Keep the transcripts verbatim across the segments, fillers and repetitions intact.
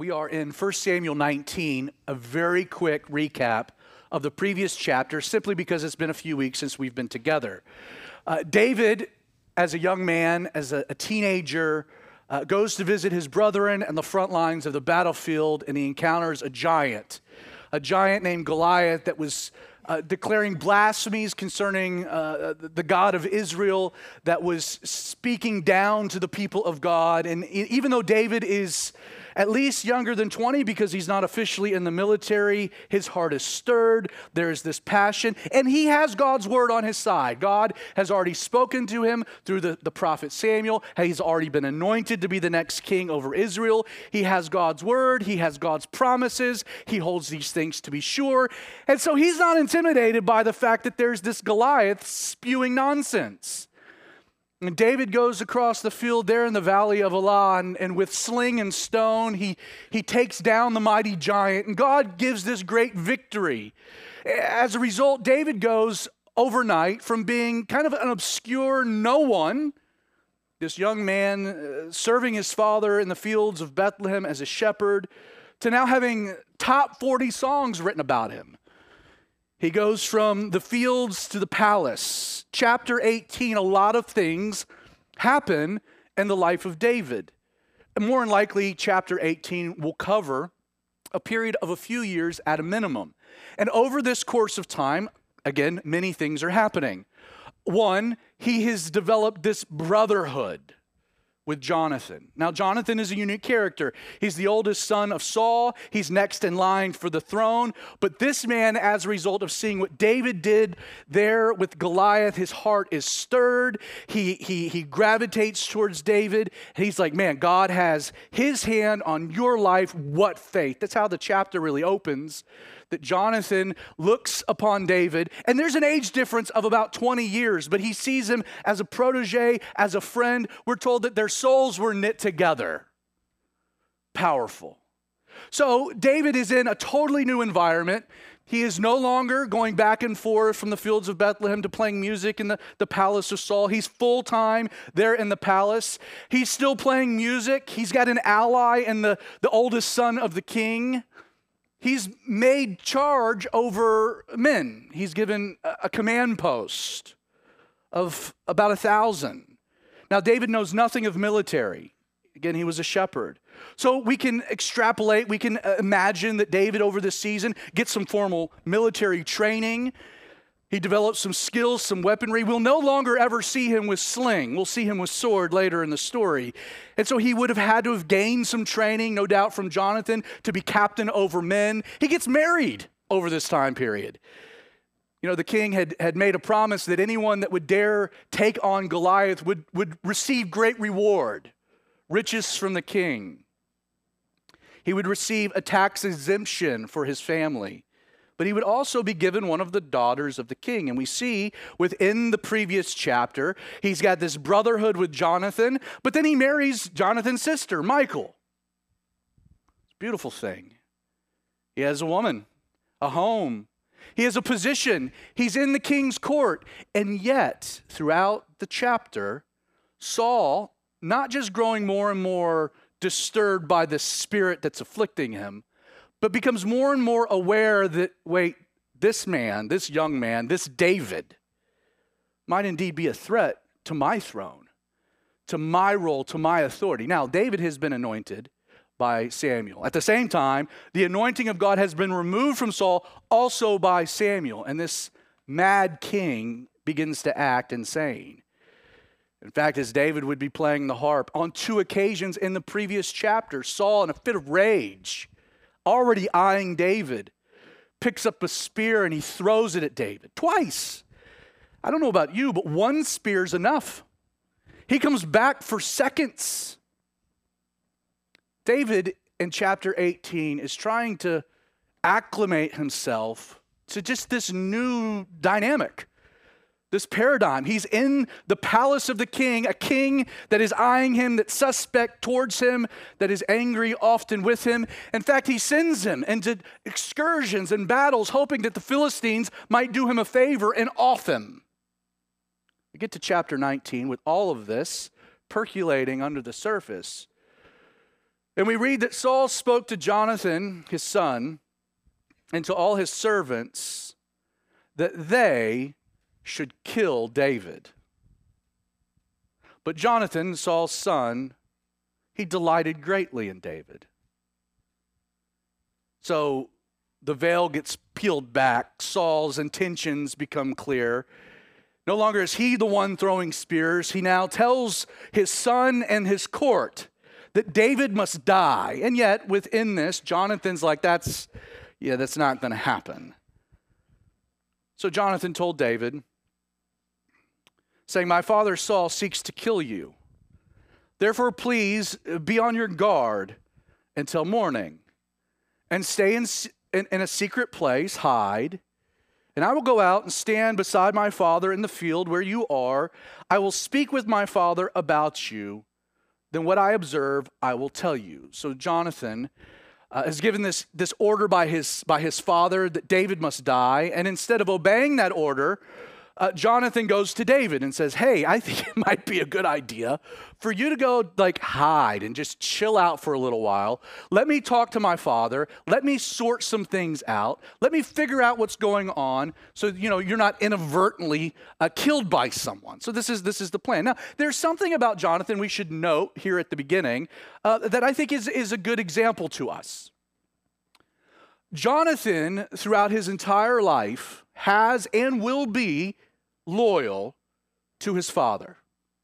We are in First Samuel nineteen, a very quick recap of the previous chapter, simply because it's been a few weeks since we've been together. Uh, David, as a young man, as a, a teenager, uh, goes to visit his brethren on the front lines of the battlefield, and he encounters a giant, a giant named Goliath that was uh, declaring blasphemies concerning uh, the God of Israel, that was speaking down to the people of God. And even though David is at least younger than twenty, because he's not officially in the military, his heart is stirred. There's this passion, and he has God's word on his side. God has already spoken to him through the, the prophet Samuel. He's already been anointed to be the next king over Israel. He has God's word. He has God's promises. He holds these things to be sure. And so he's not intimidated by the fact that there's this Goliath spewing nonsense. And David goes across the field there in the valley of Elah, and, and with sling and stone, he, he takes down the mighty giant, and God gives this great victory. As a result, David goes overnight from being kind of an obscure no one, this young man uh, serving his father in the fields of Bethlehem as a shepherd, to now having top forty songs written about him. He goes from the fields to the palace. Chapter eighteen, a lot of things happen in the life of David. And more than likely, chapter eighteen will cover a period of a few years at a minimum. And over this course of time, again, many things are happening. One, he has developed this brotherhood with Jonathan. Now, Jonathan is a unique character. He's the oldest son of Saul. He's next in line for the throne. But this man, as a result of seeing what David did there with Goliath, his heart is stirred. He, he, he gravitates towards David. And he's like, man, God has his hand on your life. What faith? That's how the chapter really opens. That Jonathan looks upon David, and there's an age difference of about twenty years, but he sees him as a protege, as a friend. We're told that their souls were knit together. Powerful. So David is in a totally new environment. He is no longer going back and forth from the fields of Bethlehem to playing music in the, the palace of Saul. He's full-time there in the palace. He's still playing music. He's got an ally in the, the oldest son of the king. He's made charge over men. He's given a command post of about a thousand. Now, David knows nothing of military. Again, he was a shepherd. So we can extrapolate, we can imagine that David over this season gets some formal military training. He develops some skills, some weaponry. We'll no longer ever see him with sling. We'll see him with sword later in the story. And so he would have had to have gained some training, no doubt, from Jonathan to be captain over men. He gets married over this time period. You know, the king had, had made a promise that anyone that would dare take on Goliath would, would receive great reward, riches from the king. He would receive a tax exemption for his family. But he would also be given one of the daughters of the king. And we see within the previous chapter, he's got this brotherhood with Jonathan, but then he marries Jonathan's sister, Michal. It's a beautiful thing. He has a woman, a home. He has a position. He's in the king's court. And yet, throughout the chapter, Saul, not just growing more and more disturbed by the spirit that's afflicting him, but becomes more and more aware that, wait, this man, this young man, this David might indeed be a threat to my throne, to my role, to my authority. Now, David has been anointed by Samuel. At the same time, the anointing of God has been removed from Saul also by Samuel, and this mad king begins to act insane. In fact, as David would be playing the harp on two occasions in the previous chapter, Saul, in a fit of rage, already eyeing David, picks up a spear and he throws it at David. Twice. I don't know about you, but one spear's enough. He comes back for seconds. David, in chapter eighteen, is trying to acclimate himself to just this new dynamic, this paradigm. He's in the palace of the king, a king that is eyeing him, that's suspect towards him, that is angry often with him. In fact, he sends him into excursions and battles, hoping that the Philistines might do him a favor and off him. We get to chapter nineteen with all of this percolating under the surface. And we read that Saul spoke to Jonathan, his son, and to all his servants that they should kill David. But Jonathan, Saul's son, he delighted greatly in David. So the veil gets peeled back. Saul's intentions become clear. No longer is he the one throwing spears. He now tells his son and his court that David must die. And yet, within this, Jonathan's like, that's, yeah, that's not going to happen. So Jonathan told David, saying, my father Saul seeks to kill you. Therefore, please be on your guard until morning and stay in, in, in a secret place, hide. And I will go out and stand beside my father in the field where you are. I will speak with my father about you. Then what I observe, I will tell you. So Jonathan uh, is given this, this order by his, by his father that David must die. And instead of obeying that order, Uh, Jonathan goes to David and says, hey, I think it might be a good idea for you to go like hide and just chill out for a little while. Let me talk to my father. Let me sort some things out. Let me figure out what's going on so, you know, you're not inadvertently uh, killed by someone. So this is, this is the plan. Now, there's something about Jonathan we should note here at the beginning uh, that I think is, is a good example to us. Jonathan, throughout his entire life, has and will be loyal to his father.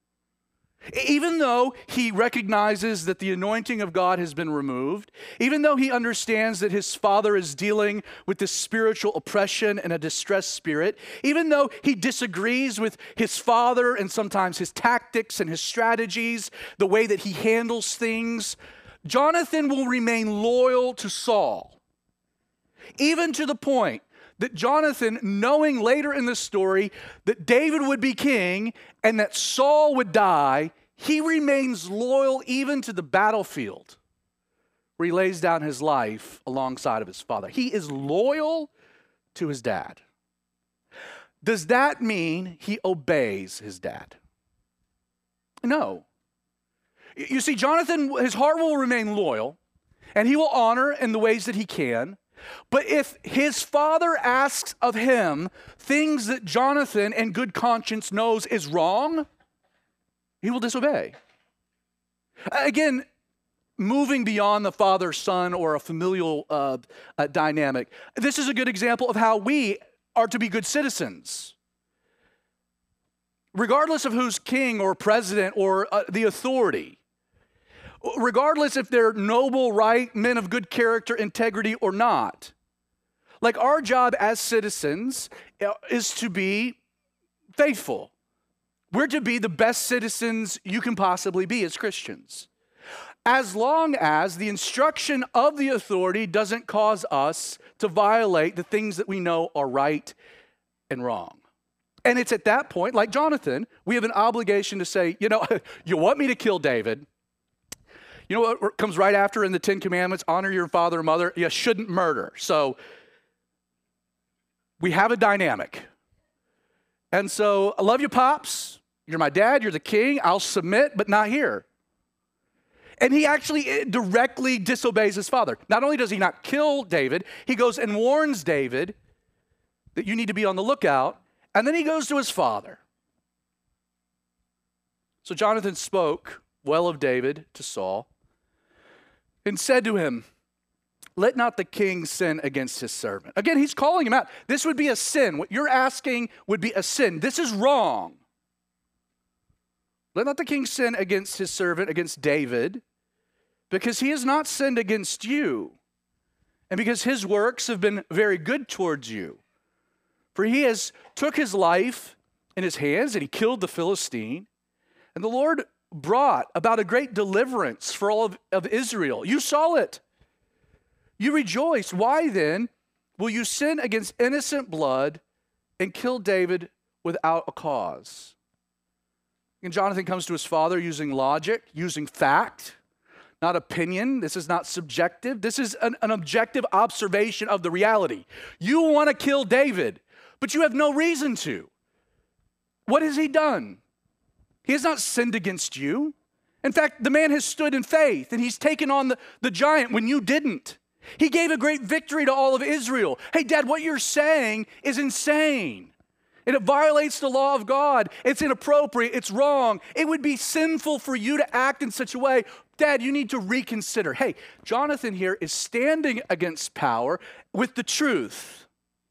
Even though he recognizes that the anointing of God has been removed, even though he understands that his father is dealing with this spiritual oppression and a distressed spirit, even though he disagrees with his father and sometimes his tactics and his strategies, the way that he handles things, Jonathan will remain loyal to Saul, even to the point that Jonathan, knowing later in the story that David would be king and that Saul would die, he remains loyal even to the battlefield where he lays down his life alongside of his father. He is loyal to his dad. Does that mean he obeys his dad? No. You see, Jonathan, his heart will remain loyal and he will honor in the ways that he can. But if his father asks of him things that Jonathan in good conscience knows is wrong, he will disobey. Again, moving beyond the father-son or a familial uh, uh, dynamic, this is a good example of how we are to be good citizens. Regardless of who's king or president or uh, the authority, regardless if they're noble, right, men of good character, integrity, or not. Like our job as citizens is to be faithful. We're to be the best citizens you can possibly be as Christians. As long as the instruction of the authority doesn't cause us to violate the things that we know are right and wrong. And it's at that point, like Jonathan, we have an obligation to say, you know, you want me to kill David? You know what comes right after in the Ten Commandments? Honor your father and mother. You shouldn't murder. So we have a dynamic. And so I love you, Pops. You're my dad. You're the king. I'll submit, but not here. And he actually directly disobeys his father. Not only does he not kill David, he goes and warns David that you need to be on the lookout. And then he goes to his father. So Jonathan spoke well of David to Saul and said to him, let not the king sin against his servant. Again, he's calling him out. This would be a sin. What you're asking would be a sin. This is wrong. Let not the king sin against his servant, against David, because he has not sinned against you, and because his works have been very good towards you. For he has took his life in his hands, and he killed the Philistine, and the Lord brought about a great deliverance for all of, of Israel. You saw it. You rejoiced. Why then will you sin against innocent blood and kill David without a cause? And Jonathan comes to his father using logic, using fact, not opinion. This is not subjective. This is an, an objective observation of the reality. You want to kill David, but you have no reason to. What has he done? He has not sinned against you. In fact, the man has stood in faith and he's taken on the, the giant when you didn't. He gave a great victory to all of Israel. Hey, Dad, what you're saying is insane. And it violates the law of God. It's inappropriate. It's wrong. It would be sinful for you to act in such a way. Dad, you need to reconsider. Hey, Jonathan here is standing against power with the truth.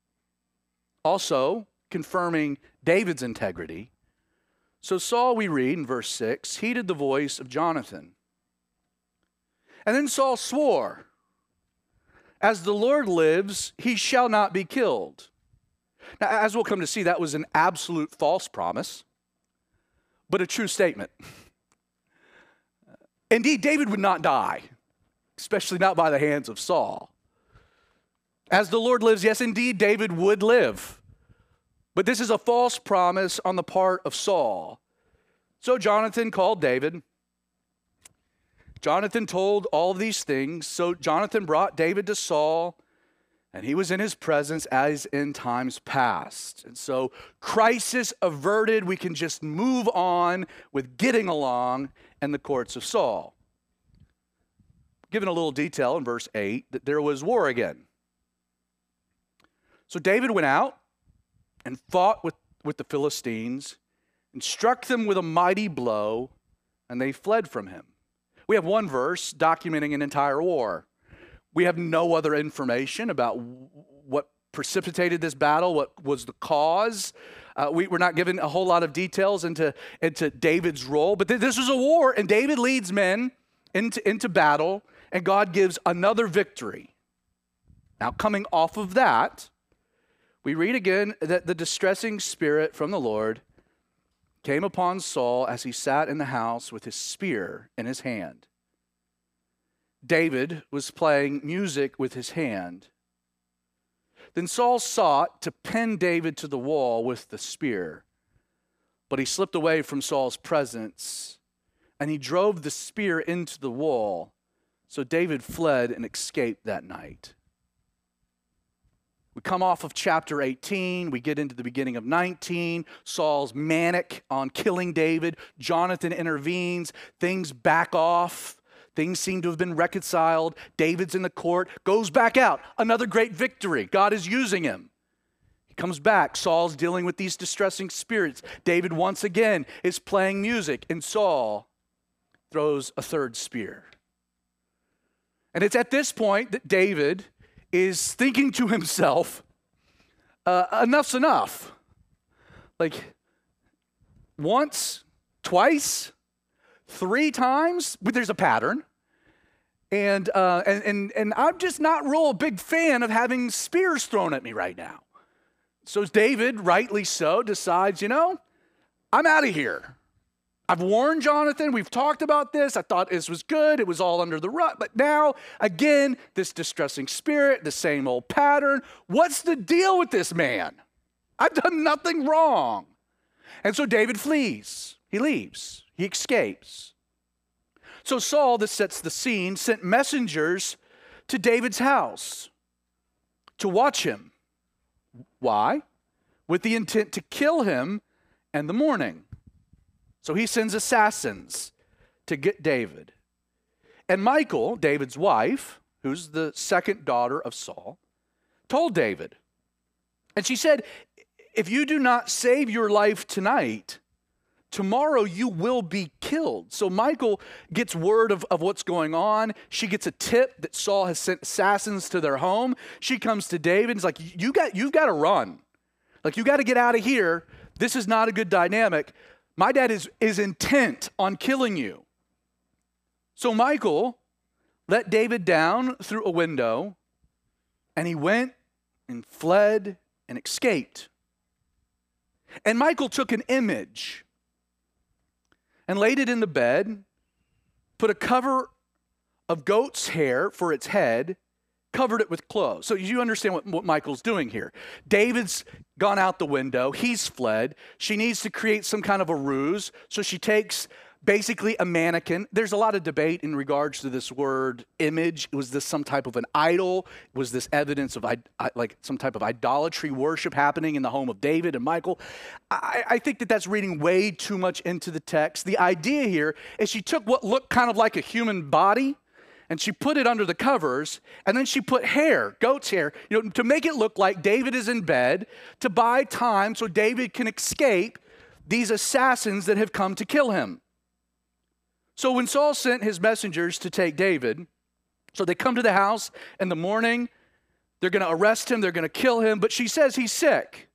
Also, confirming David's integrity. So Saul, we read in verse six, heeded the voice of Jonathan. And then Saul swore, as the Lord lives, he shall not be killed. Now, as we'll come to see, that was an absolute false promise, but a true statement. Indeed, David would not die, especially not by the hands of Saul. As the Lord lives, yes, indeed, David would live. But this is a false promise on the part of Saul. So Jonathan called David. Jonathan told all of these things. So Jonathan brought David to Saul, and he was in his presence as in times past. And so crisis averted, we can just move on with getting along in the courts of Saul. Given a little detail in verse eight, that there was war again. So David went out and fought with, with the Philistines and struck them with a mighty blow, and they fled from him. We have one verse documenting an entire war. We have no other information about what precipitated this battle, what was the cause. Uh, we, we're not given a whole lot of details into, into David's role, but th- this was a war, and David leads men into, into battle, and God gives another victory. Now, coming off of that, we read again that the distressing spirit from the Lord came upon Saul as he sat in the house with his spear in his hand. David was playing music with his hand. Then Saul sought to pin David to the wall with the spear, but he slipped away from Saul's presence, and he drove the spear into the wall. So David fled and escaped that night. We come off of chapter eighteen, we get into the beginning of nineteen. Saul's manic on killing David. Jonathan intervenes, things back off. Things seem to have been reconciled. David's in the court, goes back out. Another great victory. God is using him. He comes back. Saul's dealing with these distressing spirits. David once again is playing music, and Saul throws a third spear. And it's at this point that David is thinking to himself, uh, enough's enough. Like, once, twice, three times, but there's a pattern. And, uh, and, and, and I'm just not real a big fan of having spears thrown at me right now. So David, rightly so, decides, you know, I'm out of here. I've warned Jonathan. We've talked about this. I thought this was good. It was all under the rug. But now, again, this distressing spirit, the same old pattern. What's the deal with this man? I've done nothing wrong. And so David flees. He leaves. He escapes. So Saul, this sets the scene, sent messengers to David's house to watch him. Why? With the intent to kill him in the morning. So he sends assassins to get David. And Michal, David's wife, who's the second daughter of Saul, told David. And she said, if you do not save your life tonight, tomorrow you will be killed. So Michal gets word of, of what's going on. She gets a tip that Saul has sent assassins to their home. She comes to David and is like, you got, you've got to run. Like, you got to get out of here. This is not a good dynamic. My dad is, is intent on killing you. So Michal let David down through a window, and he went and fled and escaped. And Michal took an image and laid it in the bed, put a cover of goat's hair for its head, covered it with clothes. So you understand what, what Michal's doing here. David's gone out the window. He's fled. She needs to create some kind of a ruse. So she takes basically a mannequin. There's a lot of debate in regards to this word image. Was this some type of an idol? Was this evidence of like some type of idolatry worship happening in the home of David and Michal? I, I think that that's reading way too much into the text. The idea here is she took what looked kind of like a human body and she put it under the covers, and then she put hair, goat's hair, you know, to make it look like David is in bed, to buy time so David can escape these assassins that have come to kill him. So when Saul sent his messengers to take David, so they come to the house in the morning, they're going to arrest him, they're going to kill him, but she says he's sick.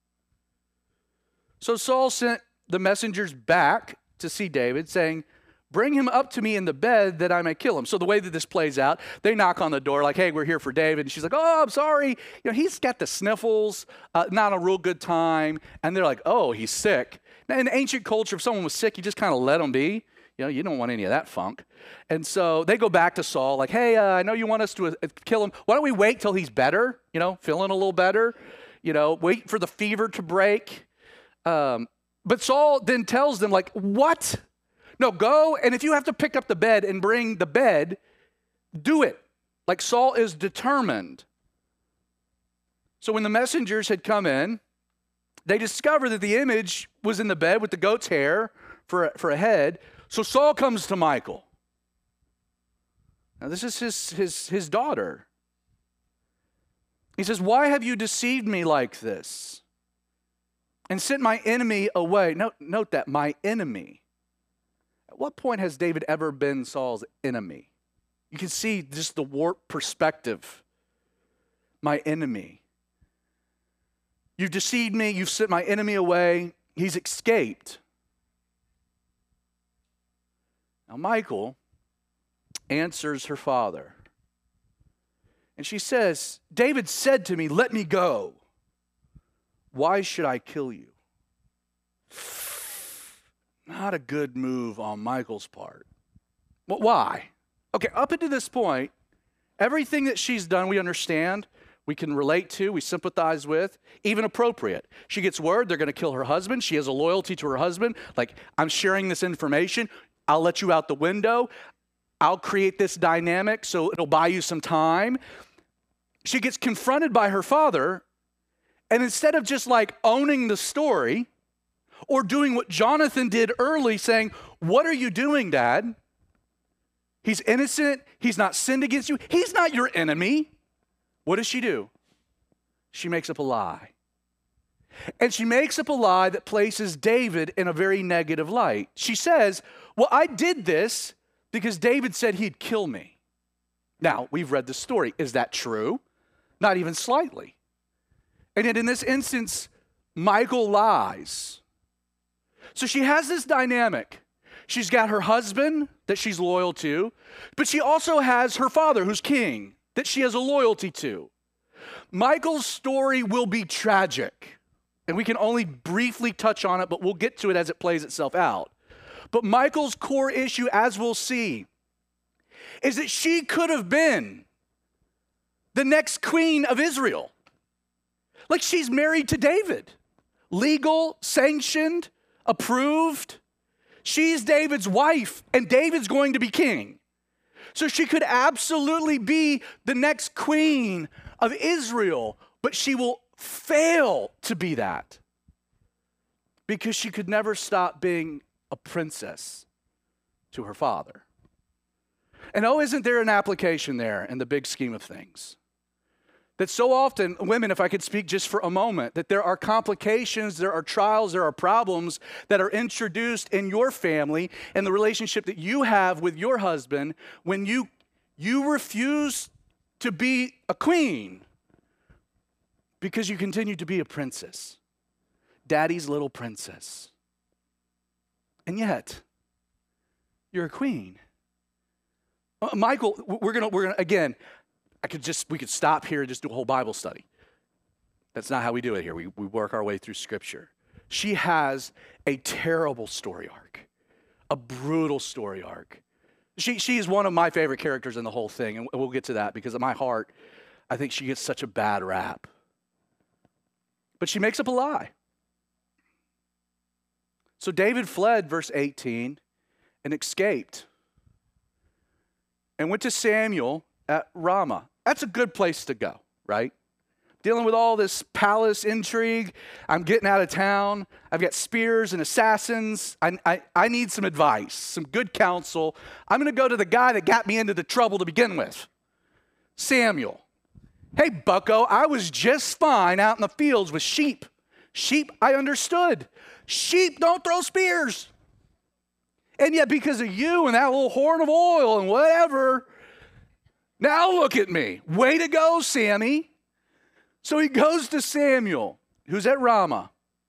So Saul sent the messengers back to see David, saying, bring him up to me in the bed that I may kill him. So the way that this plays out, they knock on the door like, hey, we're here for David. And she's like, oh, I'm sorry. You know, he's got the sniffles, uh, not a real good time. And they're like, oh, he's sick. Now, in ancient culture, if someone was sick, you just kind of let them be. You know, you don't want any of that funk. And so they go back to Saul like, hey, uh, I know you want us to uh, kill him. Why don't we wait till he's better, you know, feeling a little better, you know, wait for the fever to break. Um, but Saul then tells them like, what? No, go, and if you have to pick up the bed and bring the bed, do it. Like Saul is determined. So when the messengers had come in, they discovered that the image was in the bed with the goat's hair for a, for a head. So Saul comes to Michal. Now this is his, his, his daughter. He says, why have you deceived me like this and sent my enemy away? Note, note that, my enemy. At what point has David ever been Saul's enemy? You can see just the warped perspective. My enemy. You've deceived me. You've sent my enemy away. He's escaped. Now, Michal answers her father. And she says, David said to me, let me go. Why should I kill you? Not a good move on Michal's part. But why? Okay, up until this point, everything that she's done, we understand, we can relate to, we sympathize with, even appropriate. She gets word they're going to kill her husband. She has a loyalty to her husband. Like, I'm sharing this information. I'll let you out the window. I'll create this dynamic so it'll buy you some time. She gets confronted by her father, and instead of just like owning the story or doing what Jonathan did early, saying, what are you doing, Dad? He's innocent. He's not sinned against you. He's not your enemy. What does she do? She makes up a lie. And she makes up a lie that places David in a very negative light. She says, well, I did this because David said he'd kill me. Now, we've read the story. Is that true? Not even slightly. And yet in this instance, Michal lies. So she has this dynamic. She's got her husband that she's loyal to, but she also has her father, who's king, that she has a loyalty to. Michal's story will be tragic, and we can only briefly touch on it, but we'll get to it as it plays itself out. But Michal's core issue, as we'll see, is that she could have been the next queen of Israel. Like, she's married to David. Legal, sanctioned, approved. She's David's wife, and David's going to be king. So she could absolutely be the next queen of Israel, but she will fail to be that because she could never stop being a princess to her father. And oh, isn't there an application there in the big scheme of things? That so often, women, if I could speak just for a moment, that there are complications, there are trials, there are problems that are introduced in your family and the relationship that you have with your husband when you, you refuse to be a queen because you continue to be a princess, daddy's little princess. And yet, you're a queen. Uh, Michal, we're gonna, we're gonna, again, I could just, we could stop here and just do a whole Bible study. That's not how we do it here. We, we work our way through Scripture. She has a terrible story arc, a brutal story arc. She, she is one of my favorite characters in the whole thing, and we'll get to that because in my heart, I think she gets such a bad rap. But she makes up a lie. So David fled, verse eighteen, and escaped and went to Samuel at Ramah. That's a good place to go, right? Dealing with all this palace intrigue. I'm getting out of town. I've got spears and assassins. I, I, I need some advice, some good counsel. I'm going to go to the guy that got me into the trouble to begin with, Samuel. Hey, bucko, I was just fine out in the fields with sheep. Sheep, I understood. Sheep don't throw spears. And yet because of you and that little horn of oil and whatever, now look at me. Way to go, Sammy. So he goes to Samuel, who's at Ramah,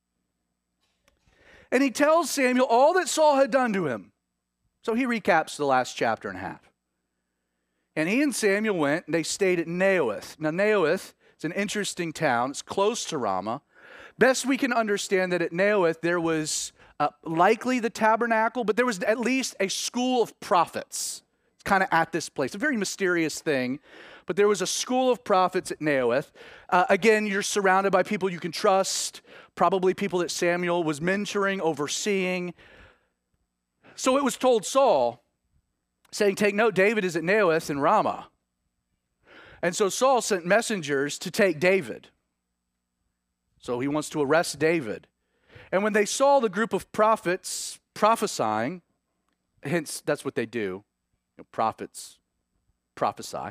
and he tells Samuel all that Saul had done to him. So he recaps the last chapter and a half. And he and Samuel went, and they stayed at Naioth. Now, Naioth is an interesting town. It's close to Ramah. Best we can understand that at Naioth there was uh, likely the tabernacle, but there was at least a school of prophets. It's kind of at this place. A very mysterious thing. But there was a school of prophets at Naioth. Uh, again, you're surrounded by people you can trust, probably people that Samuel was mentoring, overseeing. So it was told Saul, saying, take note, David is at Naioth in Ramah. And so Saul sent messengers to take David. So he wants to arrest David. And when they saw the group of prophets prophesying, hence that's what they do, you know, prophets prophesy.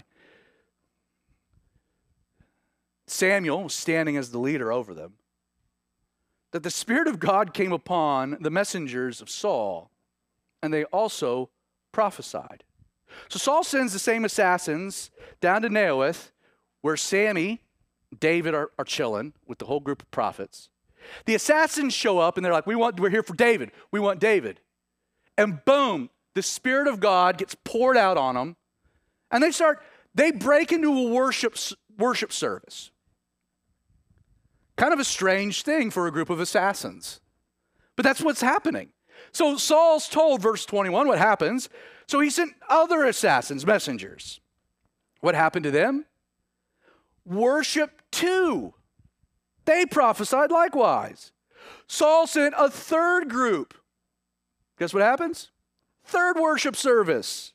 Samuel was standing as the leader over them, that the Spirit of God came upon the messengers of Saul, and they also prophesied. So Saul sends the same assassins down to Naioth, where Sammy, David are, are chilling with the whole group of prophets. The assassins show up, and they're like, we want, we're here for David. We want David. And boom, the Spirit of God gets poured out on them, and they start, they break into a worship, worship service. Kind of a strange thing for a group of assassins. But that's what's happening. So Saul's told, verse twenty-one, what happens. So he sent other assassins, messengers. What happened to them? Worship too. They prophesied likewise. Saul sent a third group. Guess what happens? Third worship service.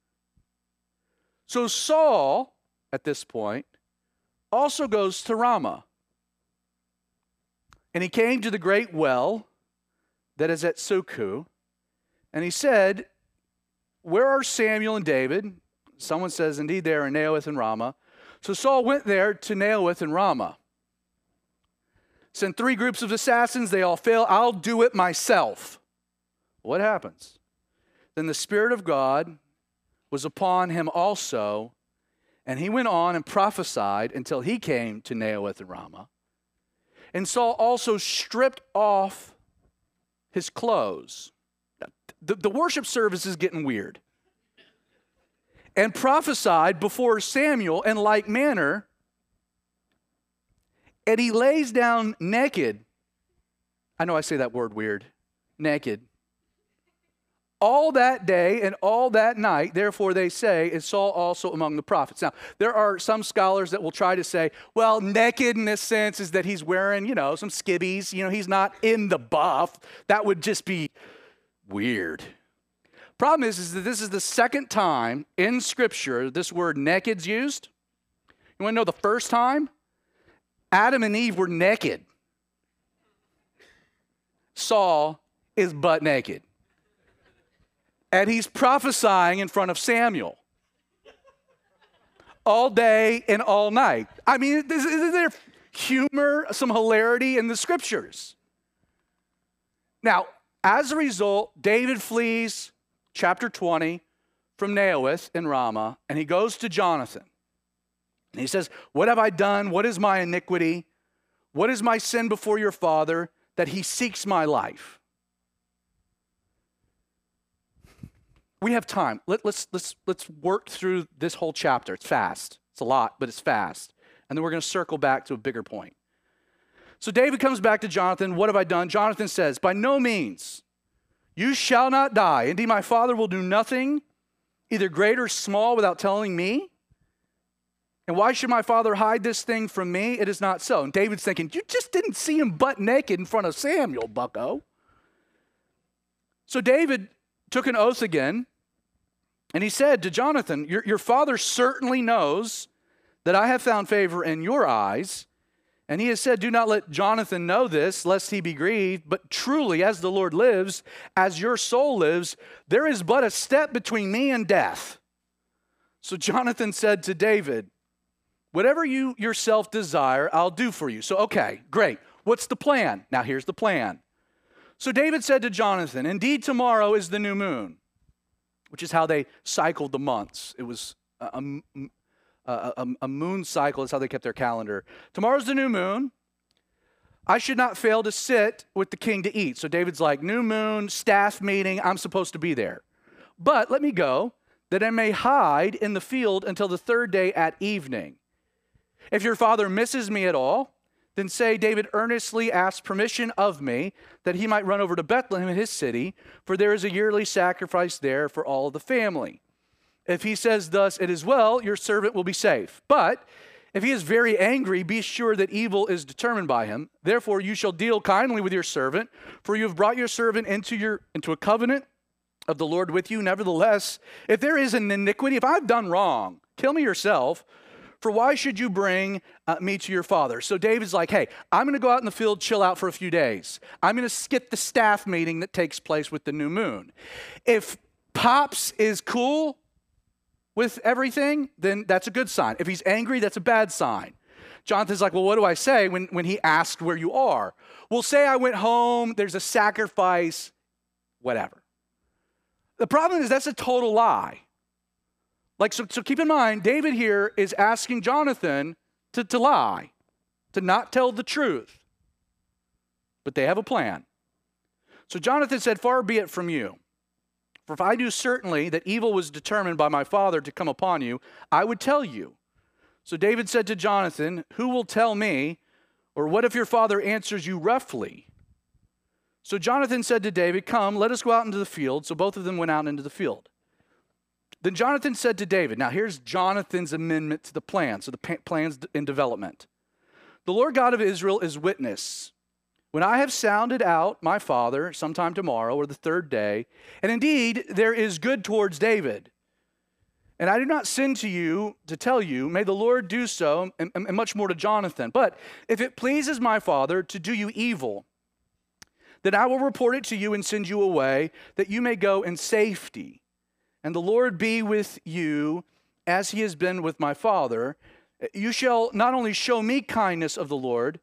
So Saul, at this point, also goes to Ramah. And he came to the great well that is at Succoth, and he said, where are Samuel and David? Someone says, indeed, they are in Naioth and Ramah. So Saul went there to Naioth and Ramah. Sent three groups of assassins. They all fail. I'll do it myself. What happens? Then the Spirit of God was upon him also, and he went on and prophesied until he came to Naioth and Ramah. And Saul also stripped off his clothes. The, the worship service is getting weird. And prophesied before Samuel in like manner. And he lays down naked. I know I say that word weird. Naked. All that day and all that night, therefore they say, is Saul also among the prophets. Now, there are some scholars that will try to say, well, naked in this sense is that he's wearing, you know, some skivvies. You know, he's not in the buff. That would just be weird. Problem is, is that this is the second time in Scripture this word naked's used. You want to know the first time? Adam and Eve were naked. Saul is butt naked. And he's prophesying in front of Samuel all day and all night. I mean, isn't there humor, some hilarity in the Scriptures? Now, as a result, David flees, chapter twenty, from Naioth in Ramah, and he goes to Jonathan. And he says, what have I done? What is my iniquity? What is my sin before your father that he seeks my life? We have time. Let, let's, let's, let's work through this whole chapter. It's fast. It's a lot, but it's fast. And then we're going to circle back to a bigger point. So David comes back to Jonathan. What have I done? Jonathan says, by no means, you shall not die. Indeed, my father will do nothing, either great or small, without telling me. And why should my father hide this thing from me? It is not so. And David's thinking, you just didn't see him butt naked in front of Samuel, bucko. So David took an oath again, and he said to Jonathan, your, your father certainly knows that I have found favor in your eyes. And he has said, do not let Jonathan know this, lest he be grieved. But truly, as the Lord lives, as your soul lives, there is but a step between me and death. So Jonathan said to David, whatever you yourself desire, I'll do for you. So, okay, great. What's the plan? Now, here's the plan. So David said to Jonathan, indeed, tomorrow is the new moon, which is how they cycled the months. It was a, a, a, a, a moon cycle. That's how they kept their calendar. Tomorrow's the new moon. I should not fail to sit with the king to eat. So David's like, new moon, staff meeting, I'm supposed to be there. But let me go, that I may hide in the field until the third day at evening. If your father misses me at all, then say, David earnestly asked permission of me that he might run over to Bethlehem, his city, for there is a yearly sacrifice there for all of the family. If he says thus, it is well, your servant will be safe. But if he is very angry, be sure that evil is determined by him. Therefore you shall deal kindly with your servant, for you have brought your servant into your into a covenant of the Lord with you. Nevertheless, if there is an iniquity, if I've done wrong, kill me yourself. For why should you bring uh, me to your father? So David's like, hey, I'm going to go out in the field, chill out for a few days. I'm going to skip the staff meeting that takes place with the new moon. If Pops is cool with everything, then that's a good sign. If he's angry, that's a bad sign. Jonathan's like, well, what do I say when, when he asked where you are? Well, say I went home, there's a sacrifice, whatever. The problem is that's a total lie. Like, so, so keep in mind, David here is asking Jonathan to, to lie, to not tell the truth. But they have a plan. So Jonathan said, far be it from you. For if I knew certainly that evil was determined by my father to come upon you, I would tell you. So David said to Jonathan, who will tell me, or what if your father answers you roughly? So Jonathan said to David, come, let us go out into the field. So both of them went out into the field. Then Jonathan said to David, now here's Jonathan's amendment to the plan, so the plan's in development. The Lord God of Israel is witness. When I have sounded out my father sometime tomorrow or the third day, and indeed there is good towards David, and I do not send to you to tell you, may the Lord do so, and, and much more to Jonathan. But if it pleases my father to do you evil, then I will report it to you and send you away, that you may go in safety. And the Lord be with you as he has been with my father. You shall not only show me kindness of the Lord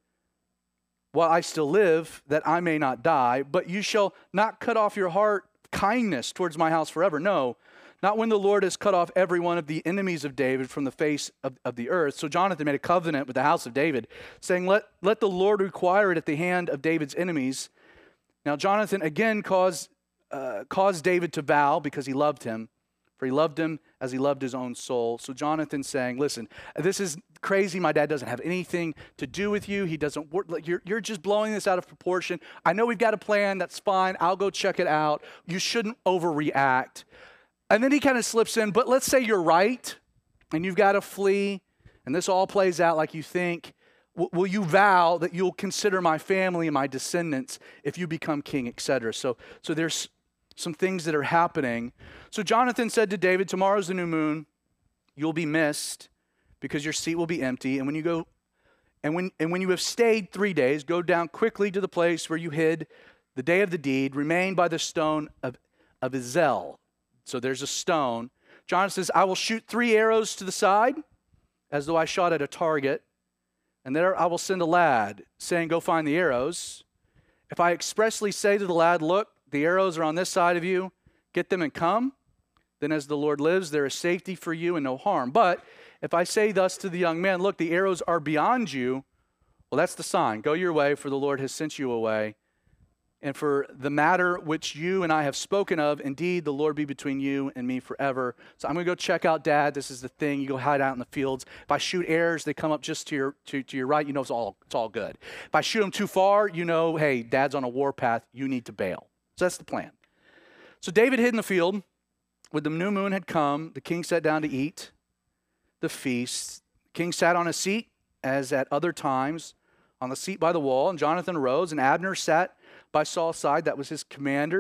while I still live, that I may not die, but you shall not cut off your heart kindness towards my house forever. No, not when the Lord has cut off every one of the enemies of David from the face of, of the earth. So Jonathan made a covenant with the house of David, saying, let, let the Lord require it at the hand of David's enemies. Now Jonathan again caused Uh, caused David to vow because he loved him, for he loved him as he loved his own soul. So Jonathan saying, listen, this is crazy. My dad doesn't have anything to do with you. He doesn't work. You're, you're just blowing this out of proportion. I know we've got a plan. That's fine. I'll go check it out. You shouldn't overreact. And then he kind of slips in, but let's say you're right and you've got to flee and this all plays out like you think. Will you vow that you'll consider my family and my descendants if you become king, et cetera? So, so there's some things that are happening. So Jonathan said to David, tomorrow's the new moon. You'll be missed because your seat will be empty. And when you go, and when and when you have stayed three days, go down quickly to the place where you hid the day of the deed. Remain by the stone of, of Ezel. So there's a stone. Jonathan says, I will shoot three arrows to the side as though I shot at a target. And there I will send a lad, saying, go find the arrows. If I expressly say to the lad, look, the arrows are on this side of you, get them and come, then as the Lord lives, there is safety for you and no harm. But if I say thus to the young man, look, the arrows are beyond you, well, that's the sign. Go your way, for the Lord has sent you away. And for the matter which you and I have spoken of, indeed, the Lord be between you and me forever. So I'm going to go check out Dad. This is the thing. You go hide out in the fields. If I shoot arrows, they come up just to your to, to your right. You know it's all it's all good. If I shoot them too far, you know, hey, Dad's on a warpath. You need to bail. So that's the plan. So David hid in the field. When the new moon had come, the king sat down to eat the feast. The king sat on a seat, as at other times, on the seat by the wall. And Jonathan arose, and Abner sat by Saul's side. That was his commander.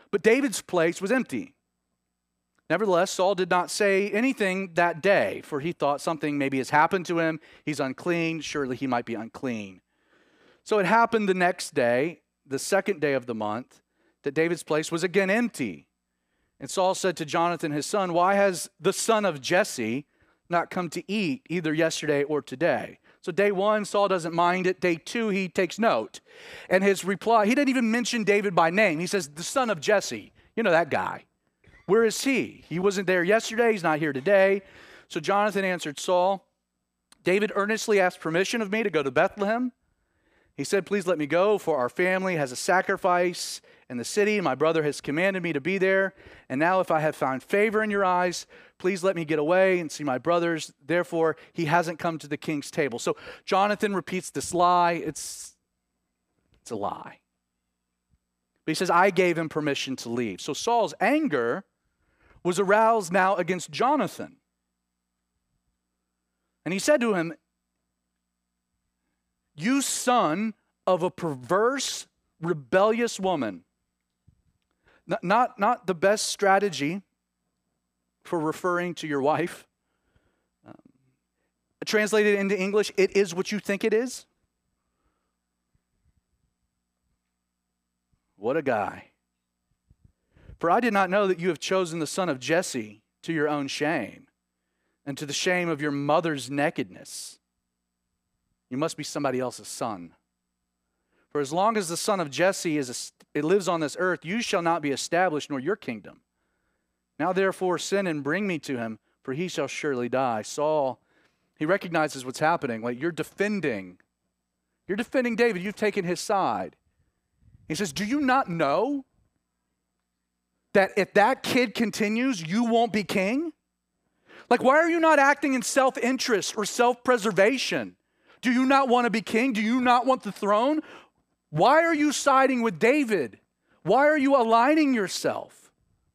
But David's place was empty. Nevertheless, Saul did not say anything that day, for he thought something maybe has happened to him. He's unclean. Surely he might be unclean. So it happened the next day, the second day of the month, that David's place was again empty. And Saul said to Jonathan, his son, why has the son of Jesse not come to eat either yesterday or today? So day one, Saul doesn't mind it. Day two, he takes note. And his reply, he didn't even mention David by name. He says, the son of Jesse. You know that guy. Where is he? He wasn't there yesterday. He's not here today. So Jonathan answered Saul, David earnestly asked permission of me to go to Bethlehem. He said, please let me go, for our family has a sacrifice in the city, and my brother has commanded me to be there. And now if I have found favor in your eyes, please let me get away and see my brothers. Therefore, he hasn't come to the king's table. So Jonathan repeats this lie. It's, it's a lie. But he says, I gave him permission to leave. So Saul's anger was aroused now against Jonathan. And he said to him, you son of a perverse, rebellious woman. Not, not, not the best strategy for referring to your wife. Um, translated into English, it is what you think it is. What a guy. For I did not know that you have chosen the son of Jesse to your own shame and to the shame of your mother's nakedness. You must be somebody else's son. For as long as the son of Jesse is a, it lives on this earth, you shall not be established, nor your kingdom. Now therefore send and bring me to him, for he shall surely die. Saul, he recognizes what's happening. Like, you're defending. You're defending David. You've taken his side. He says, do you not know that if that kid continues, you won't be king? Like, why are you not acting in self-interest or self-preservation? Do you not want to be king? Do you not want the throne? Why are you siding with David? Why are you aligning yourself?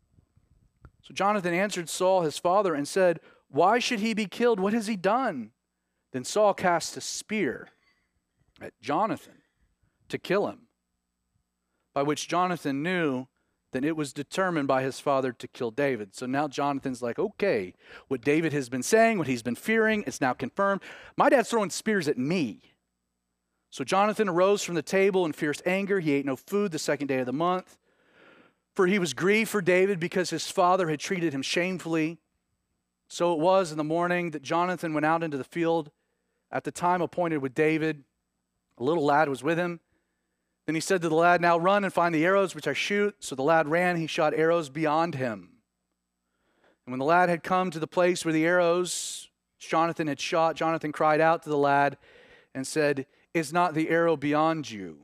So Jonathan answered Saul, his father, and said, why should he be killed? What has he done? Then Saul cast a spear at Jonathan to kill him, by which Jonathan knew that it was determined by his father to kill David. So now Jonathan's like, okay, what David has been saying, what he's been fearing, it's now confirmed. My dad's throwing spears at me. So Jonathan arose from the table in fierce anger. He ate no food the second day of the month, for he was grieved for David because his father had treated him shamefully. So it was in the morning that Jonathan went out into the field at the time appointed with David. A little lad was with him. Then he said to the lad, now run and find the arrows which I shoot. So the lad ran, he shot arrows beyond him. And when the lad had come to the place where the arrows Jonathan had shot, Jonathan cried out to the lad and said, is not the arrow beyond you?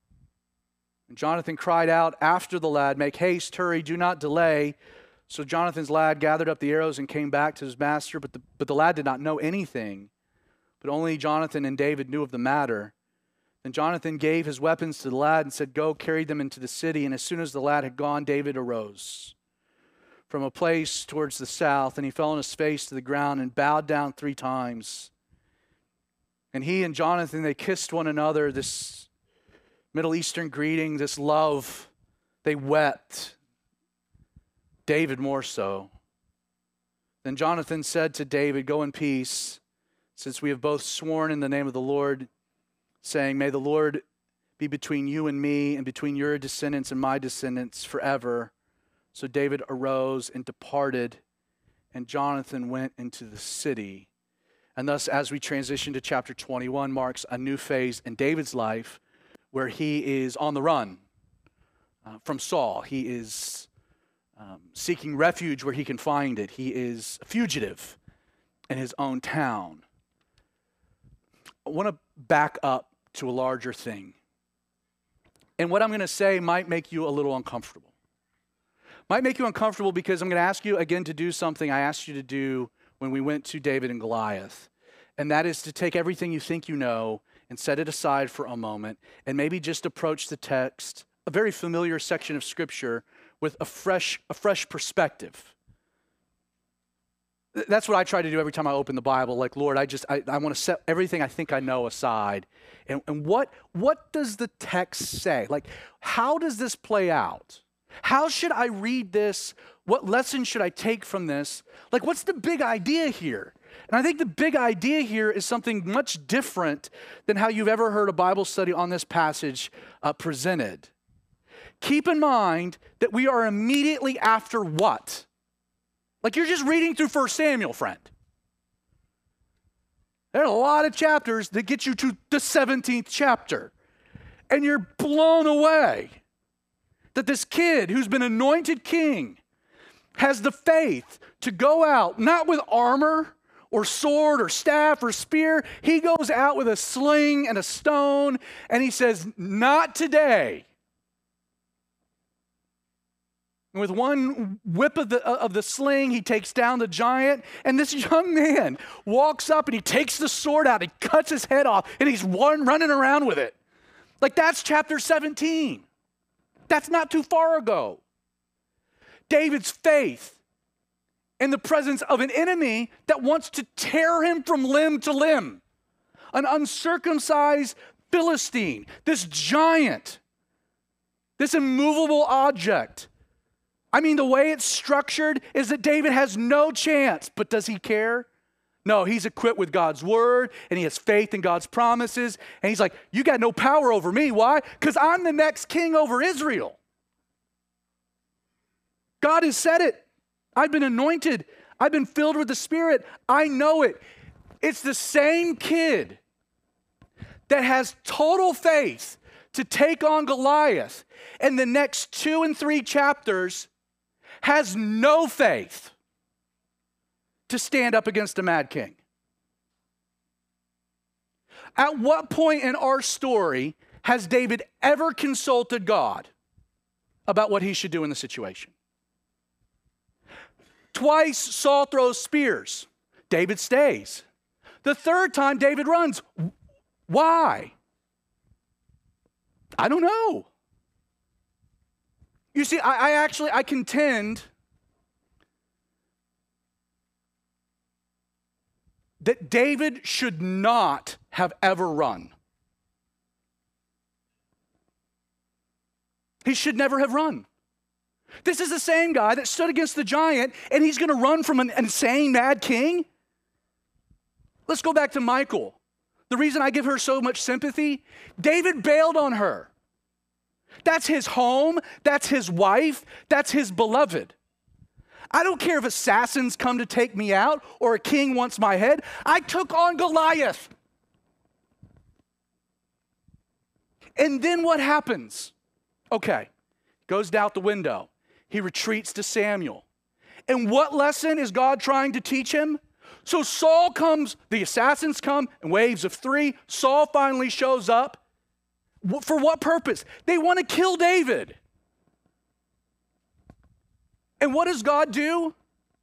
And Jonathan cried out after the lad, make haste, hurry, do not delay. So Jonathan's lad gathered up the arrows and came back to his master, but the, but the lad did not know anything, but only Jonathan and David knew of the matter. Then Jonathan gave his weapons to the lad and said, go, carry them into the city. And as soon as the lad had gone, David arose from a place towards the south, and he fell on his face to the ground and bowed down three times. And he and Jonathan, they kissed one another, this Middle Eastern greeting, this love. They wept. David more so. Then Jonathan said to David, go in peace, since we have both sworn in the name of the Lord, saying, may the Lord be between you and me and between your descendants and my descendants forever. So David arose and departed, and Jonathan went into the city. And thus, as we transition to chapter twenty-one, marks a new phase in David's life where he is on the run uh, from Saul. He is um, seeking refuge where he can find it. He is a fugitive in his own town. I want to back up to a larger thing. And what I'm going to say might make you a little uncomfortable. Might make you uncomfortable because I'm going to ask you again to do something I asked you to do when we went to David and Goliath. And that is to take everything you think you know and set it aside for a moment and maybe just approach the text, a very familiar section of Scripture, with a fresh, a fresh perspective. That's what I try to do every time I open the Bible. Like, Lord, I just, I, I want to set everything I think I know aside. And, and what, what does the text say? Like, how does this play out? How should I read this? What lesson should I take from this? Like, what's the big idea here? And I think the big idea here is something much different than how you've ever heard a Bible study on this passage uh, presented. Keep in mind that we are immediately after what? Like, you're just reading through First Samuel, friend. There are a lot of chapters that get you to the seventeenth chapter. And you're blown away that this kid who's been anointed king has the faith to go out, not with armor or sword or staff or spear. He goes out with a sling and a stone, and he says, not today. And with one whip of the, of the sling, he takes down the giant, and this young man walks up and he takes the sword out, he cuts his head off, and he's run, running around with it. Like, that's chapter seventeen. That's not too far ago. David's faith in the presence of an enemy that wants to tear him from limb to limb. An uncircumcised Philistine, this giant, this immovable object. I mean, the way it's structured is that David has no chance, but does he care? No, he's equipped with God's word, and he has faith in God's promises, and he's like, you got no power over me. Why? Because I'm the next king over Israel. God has said it. I've been anointed. I've been filled with the Spirit. I know it. It's the same kid that has total faith to take on Goliath, and the next two and three chapters has no faith to stand up against a mad king. At what point in our story has David ever consulted God about what he should do in the situation? Twice Saul throws spears. David stays. The third time David runs. Why? I don't know. You see, I, I actually, I contend that David should not have ever run. He should never have run. This is the same guy that stood against the giant, and he's going to run from an insane mad king? Let's go back to Michal. The reason I give her so much sympathy, David bailed on her. That's his home, that's his wife, that's his beloved. I don't care if assassins come to take me out or a king wants my head. I took on Goliath. And then what happens? Okay, goes out the window. He retreats to Samuel. And what lesson is God trying to teach him? So Saul comes, the assassins come in waves of three. Saul finally shows up. For what purpose? They want to kill David. And what does God do?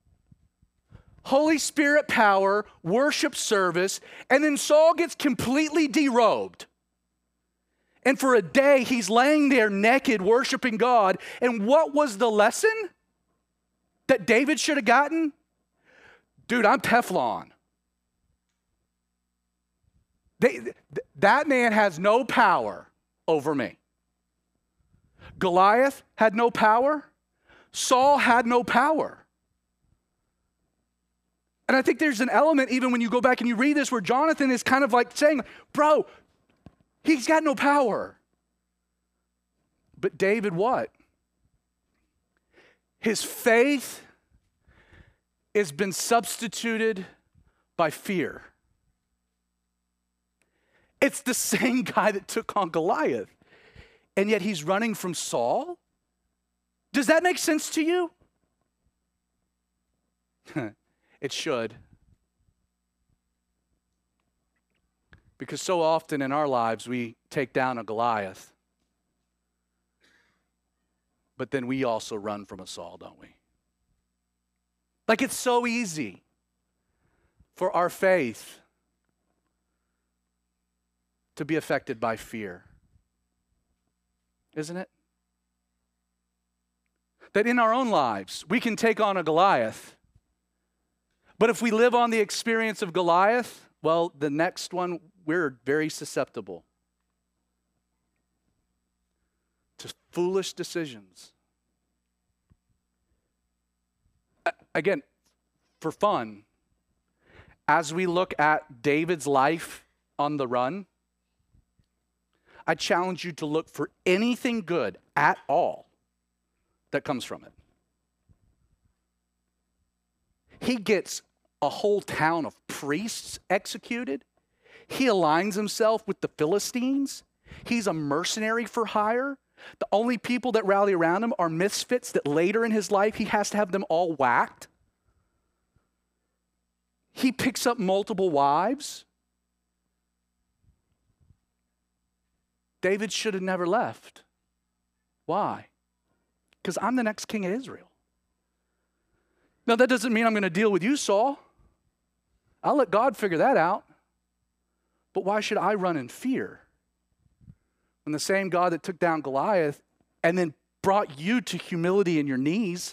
Holy Spirit power, worship service, and then Saul gets completely derobed. And for a day, he's laying there naked, worshiping God. And what was the lesson that David should have gotten? Dude, I'm Teflon. They, th- that man has no power over me. Goliath had no power. Saul had no power. And I think there's an element, even when you go back and you read this, where Jonathan is kind of like saying, bro, he's got no power. But David, what? His faith has been substituted by fear. It's the same guy that took on Goliath, and yet he's running from Saul? Does that make sense to you? It should. Because so often in our lives we take down a Goliath, but then we also run from a Saul, don't we? Like, it's so easy for our faith to be affected by fear, isn't it? That in our own lives, we can take on a Goliath, but if we live on the experience of Goliath, well, the next one, we're very susceptible to foolish decisions again, for fun, as we look at David's life on the run, I challenge you to look for anything good at all that comes from it. He gets a whole town of priests executed. He aligns himself with the Philistines. He's a mercenary for hire. The only people that rally around him are misfits that later in his life he has to have them all whacked. He picks up multiple wives. David should have never left. Why? Because I'm the next king of Israel. Now, that doesn't mean I'm going to deal with you, Saul. I'll let God figure that out. But why should I run in fear when the same God that took down Goliath and then brought you to humility in your knees,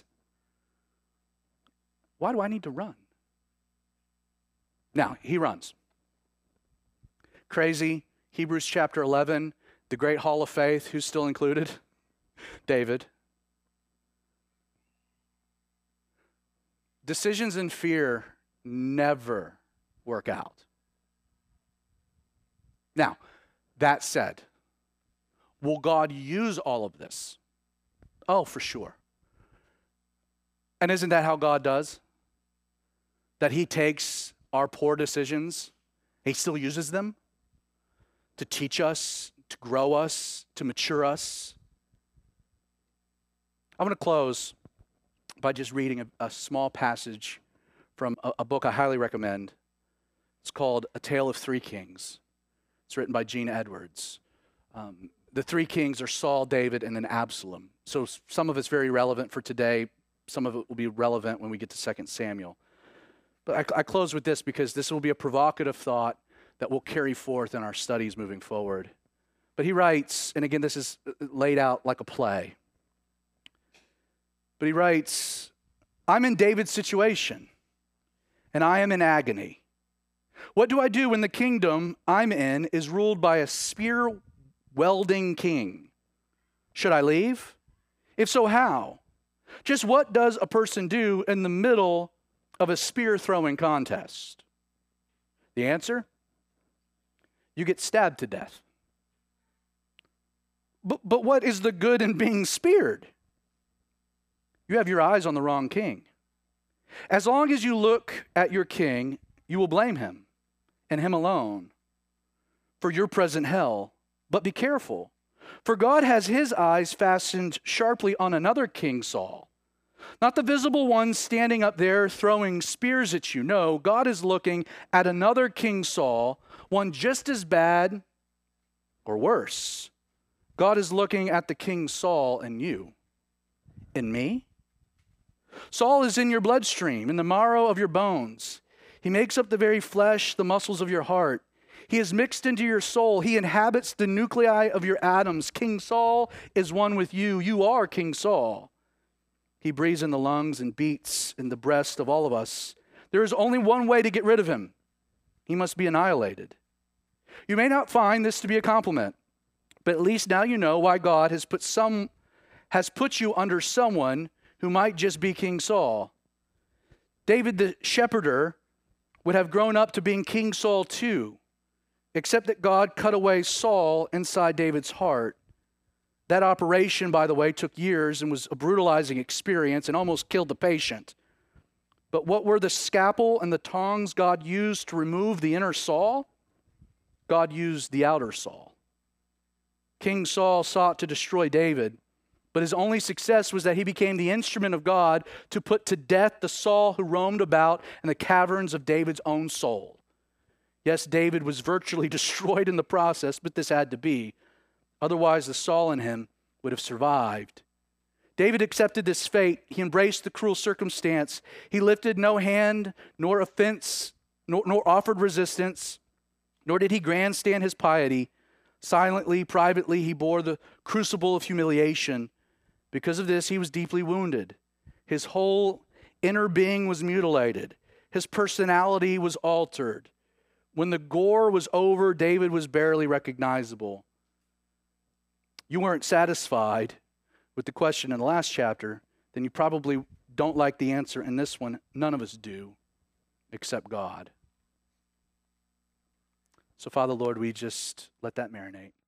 why do I need to run? Now, he runs. Crazy. Hebrews chapter eleven, the great hall of faith. Who's still included? David. Decisions in fear never work out. Now, that said, will God use all of this? Oh, for sure. And isn't that how God does? That he takes our poor decisions, he still uses them to teach us, to grow us, to mature us. I'm going to close by just reading a, a small passage from a, a book I highly recommend. It's called A Tale of Three Kings. It's written by Gene Edwards. Um, the three kings are Saul, David, and then Absalom. So some of it's very relevant for today. Some of it will be relevant when we get to Second Samuel. But I, I close with this because this will be a provocative thought that we'll carry forth in our studies moving forward. But he writes, and again, this is laid out like a play. But he writes, I'm in David's situation, and I am in agony. What do I do when the kingdom I'm in is ruled by a spear-wielding king? Should I leave? If so, how? Just what does a person do in the middle of a spear-throwing contest? The answer? You get stabbed to death. But, but what is the good in being speared? You have your eyes on the wrong king. As long as you look at your king, you will blame him and him alone for your present hell. But be careful, for God has his eyes fastened sharply on another King Saul. Not the visible one standing up there throwing spears at you. No, God is looking at another King Saul, one just as bad or worse. God is looking at the King Saul in you, in me. Saul is in your bloodstream, in the marrow of your bones. He makes up the very flesh, the muscles of your heart. He is mixed into your soul. He inhabits the nuclei of your atoms. King Saul is one with you. You are King Saul. He breathes in the lungs and beats in the breast of all of us. There is only one way to get rid of him. He must be annihilated. You may not find this to be a compliment, but at least now you know why God has put some has put you under someone who might just be King Saul. David the shepherder would have grown up to being King Saul too, except that God cut away Saul inside David's heart. That operation, by the way, took years and was a brutalizing experience and almost killed the patient. But what were the scalpel and the tongs God used to remove the inner Saul? God used the outer Saul. King Saul sought to destroy David, but his only success was that he became the instrument of God to put to death the Saul who roamed about in the caverns of David's own soul. Yes, David was virtually destroyed in the process, but this had to be. Otherwise, the Saul in him would have survived. David accepted this fate. He embraced the cruel circumstance. He lifted no hand, nor offense, nor, nor offered resistance, nor did he grandstand his piety. Silently, privately, he bore the crucible of humiliation. Because of this, he was deeply wounded. His whole inner being was mutilated. His personality was altered. When the gore was over, David was barely recognizable. You weren't satisfied with the question in the last chapter, then you probably don't like the answer in this one. None of us do, except God. So, Father, Lord, we just let that marinate.